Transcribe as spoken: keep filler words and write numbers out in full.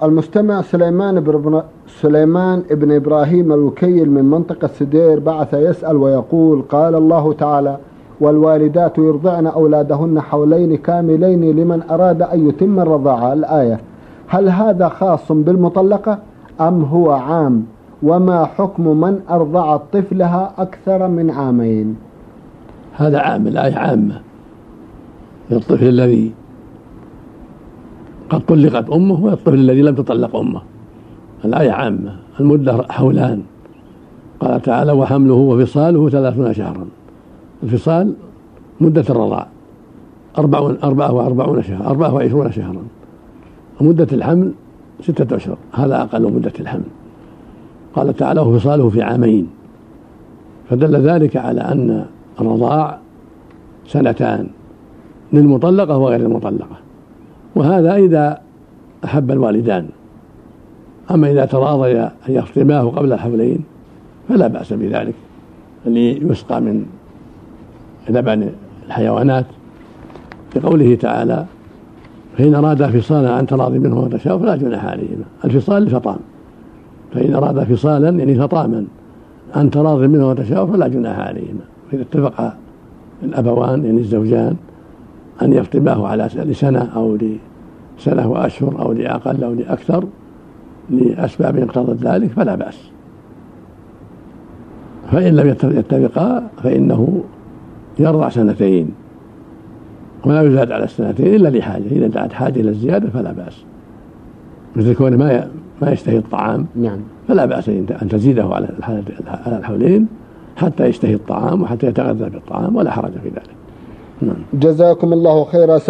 المستمع سليمان بن سليمان ابن إبراهيم الوكيل من منطقة سدير بعث يسأل ويقول: قال الله تعالى: والوالدات يرضعن أولادهن حولين كاملين لمن أراد أن يتم الرضاعة. الآية، هل هذا خاص بالمطلقة أم هو عام؟ وما حكم من أرضعت طفلها أكثر من عامين؟ هذا عام، الآية عامة للطفل الذي قد طلقت أمه والطفل الذي لم تطلق أمه. الآية عامة، المدة حولان. قال تعالى: وحمله وفصاله ثلاثون شهرا. الفصال مدة الرضاع أربعة أربعة وأربعون شهرا أربعة وعشرون شهرا، ومدة الحمل ستة أشهر، هذا أقل مدة الحمل. قال تعالى: وفصاله في عامين، فدل ذلك على أن الرضاع سنتان للمطلقة وغير المطلقة، وهذا إذا أحب الوالدان. أما إذا تراضيا أن يخطباه قبل الحولين فلا بأس بذلك، اللي يسقى من لبن الحيوانات، لقوله تعالى: فإن أرادا فصالا عن تراضي منه وتشاور فلا جناح عليهما. الفصال الفطام، فإن أرادا فصالا يعني فطاما عن تراضي منه وتشاور فلا جناح عليهما. فإذا اتفق الأبوان يعني الزوجان أن يخطباه على لسنة أو لسنة وأشهر أو لأقل أو لأكثر لأسباب اقتضت ذلك فلا بأس. فإن لم يتفقا فإنه يرضع سنتين ولا يزاد على السنتين إلا لحاجة، إذا دعت حاجة إلى الزيادة فلا بأس، مثل كونه ما ما يشتهي الطعام نعم فلا بأس أن تزيده على الحولين حتى يشتهي الطعام وحتى يتغذى بالطعام، ولا حرج في ذلك. نعم. جزاكم الله خيرا.